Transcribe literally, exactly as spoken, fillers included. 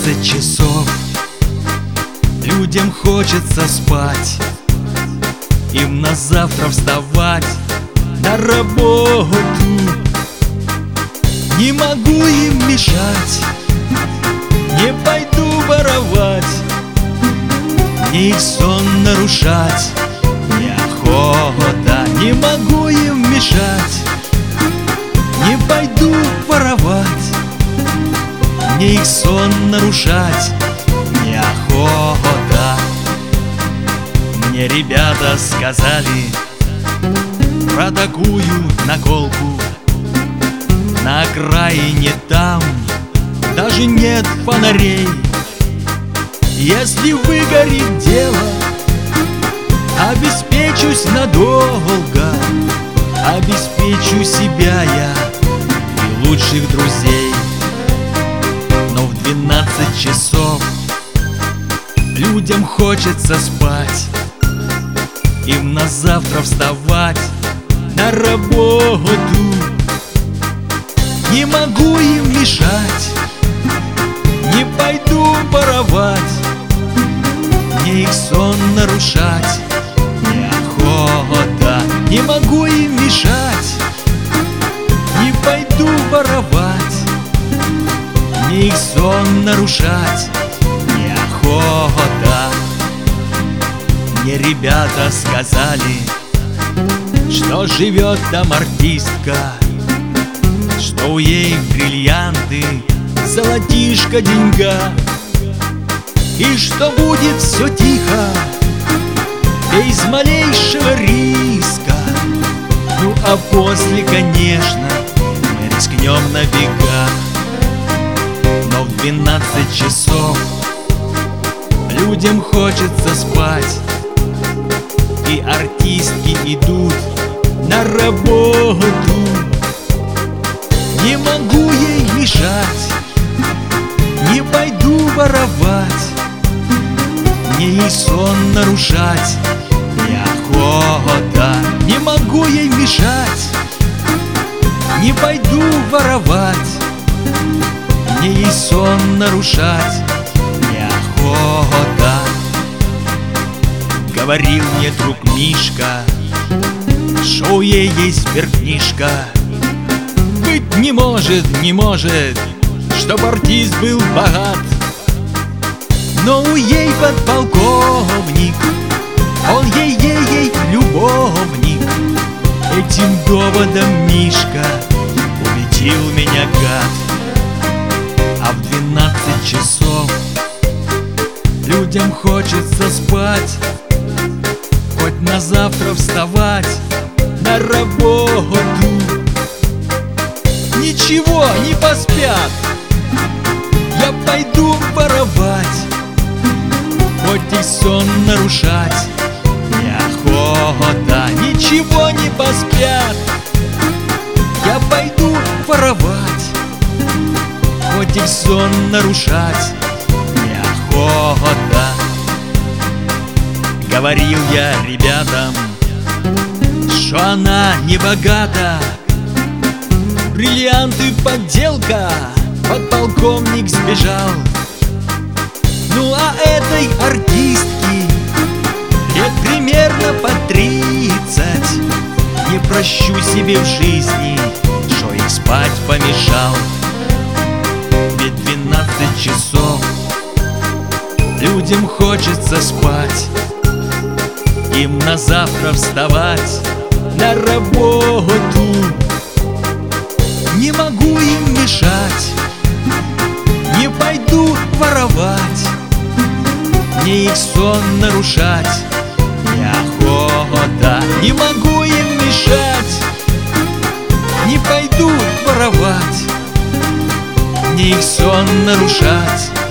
двенадцать часов. Людям хочется спать, им на завтра вставать на работу. Не могу им мешать, не пойду воровать, мне их сон нарушать неохота. Не могу им мешать, не пойду воровать, мне их сон нарушать неохота. Мне ребята сказали про такую наколку: на окраине там даже нет фонарей. Если выгорит дело, обеспечусь надолго, обеспечу себя я и лучших друзей. Но в двенадцать часов людям хочется спать, им на завтра вставать на работу. Не могу им мешать, не пойду воровать, мне их сон нарушать неохота. Не могу им мешать, не пойду воровать, мне их сон нарушать неохота. Мне ребята сказали, что живет там артистка, что у ей бриллианты, золотишко, деньга, и что будет все тихо, без малейшего риска. Ну а после, конечно, мы рискнем на бегах. Но в двенадцать часов людям хочется спать, и артистки идут на работу. Не могу ей мешать, не пойду воровать, мне ей сон нарушать неохота. Не могу ей мешать, не пойду воровать, мне ей сон нарушать неохота. Говорил мне друг Мишка, что у ей есть спиртнишка. Быть не может, не может, чтоб артист был богат. Но у ей подполковник, он ей-ей-ей любовник. Этим доводом Мишка убедил меня, гад. А в двенадцать часов людям хочется спать, хоть на завтра вставать на работу. Ничего, не поспят, я пойду воровать, хоть и сон нарушать неохота. Ничего, не поспят, я пойду воровать, хоть и сон нарушать неохота. Говорил я ребятам, что она не богата, бриллианты подделка, подполковник сбежал. Ну а этой артистке лет примерно по тридцать. Не прощу себе в жизни, что их спать помешал. Ведь двенадцать часов людям хочется спать, им на завтра вставать на работу. Не могу им мешать, не пойду воровать, мне их сон нарушать неохота. Не могу им мешать, не пойду воровать, мне их сон нарушать